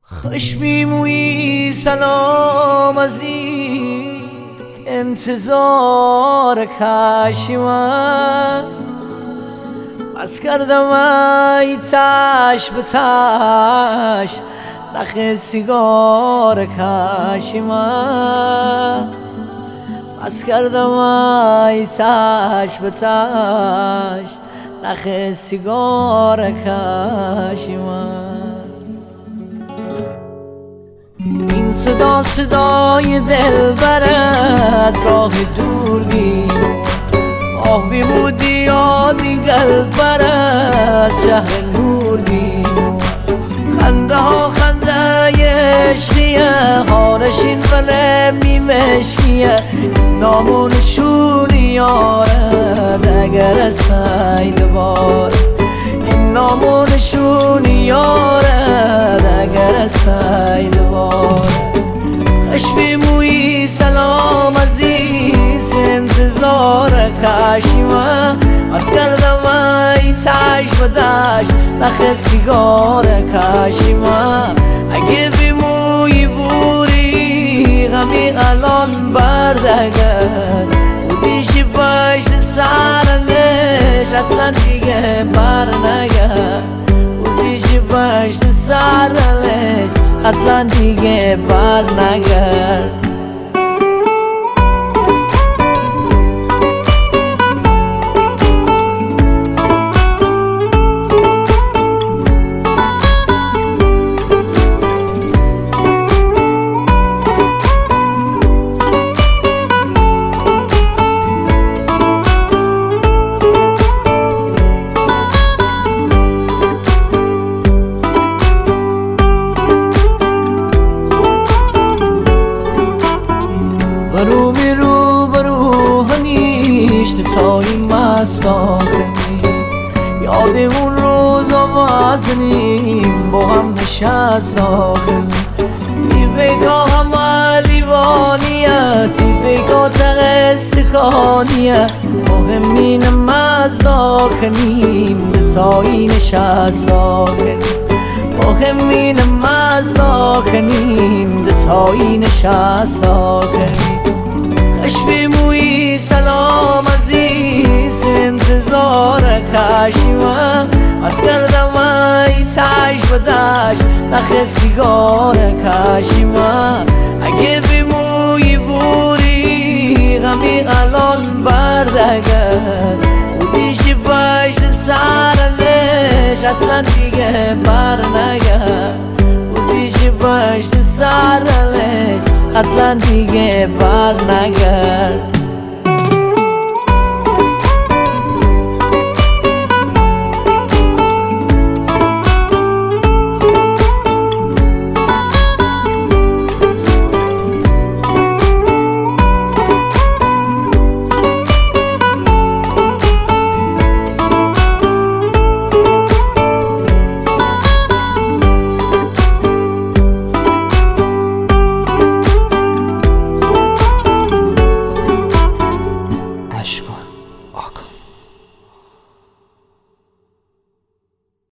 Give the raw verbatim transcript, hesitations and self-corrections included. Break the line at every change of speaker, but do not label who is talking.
خوش میمویی سلام عزیز انتظار کاشیما بس کردم ای تاش به تاش نخ سیگار کاشیما بس کردم ای تاش به تاش نخ سیگار کاشیما این صدا صدای دلبر از راه دور بیم آه بیمودی یادی قلبر از شهر نور بیم خنده ها خنده عشقیه هارشین ولی میمشکیه نامون شونی یارد اگر اسای دوباره این نامون شونی یارد اگر اسای دوباره خوش بیمویی سلام عزیز انتظار کاشیما از کردم ای تاش و داش نخ سیگار کاشیما اگه بیمویی بوری غمی الان بردگر بودیشی پشت سرمش اصلا دیگه بر نگر بودیشی پشت سرمش اصلا دیگه بر نگر برو می رو برو هنیش نتایی مستاقمی یاد اون روزا وزنیم با هم نشستاقمی ای بگا همه لیوانیت ای بگا تغستکانیت مهمین مزداکنیم نتایی نشستاقمی مهمین مزداکنیم نتایی نشستاقمی خوش بیمویی سلام عزیز انتظار کاشیما از کردم ای تاش و داش نخ سیگار کاشیما اگه بیمویی بوری غمی الان بردگر بودیشی پشت سرمش اصلا دیگه بر نگر بودیشی پشت سرمش اصلا دیگه بر نگر